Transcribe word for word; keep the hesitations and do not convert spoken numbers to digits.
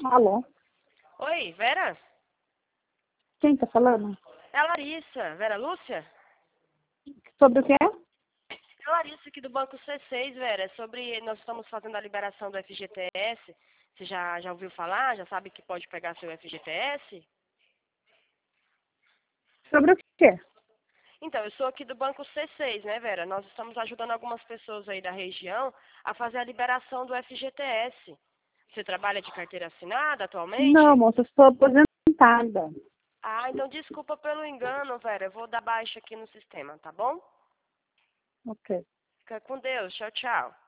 Alô? Oi, Vera? Quem tá falando? É a Larissa. Vera Lúcia? Sobre o quê? É a Larissa aqui do Banco C seis, Vera. É sobre... Nós estamos fazendo a liberação do F G T S. Você já, já ouviu falar? Já sabe que pode pegar seu F G T S? Sobre o quê? Então, eu sou aqui do Banco C seis, né, Vera? Nós estamos ajudando algumas pessoas aí da região a fazer a liberação do F G T S. Você trabalha de carteira assinada Não, atualmente? moça, eu sou aposentada. Ah, então desculpa pelo engano, Vera. Eu vou dar baixa aqui no sistema, tá bom? Ok. Fica com Deus. Tchau, tchau.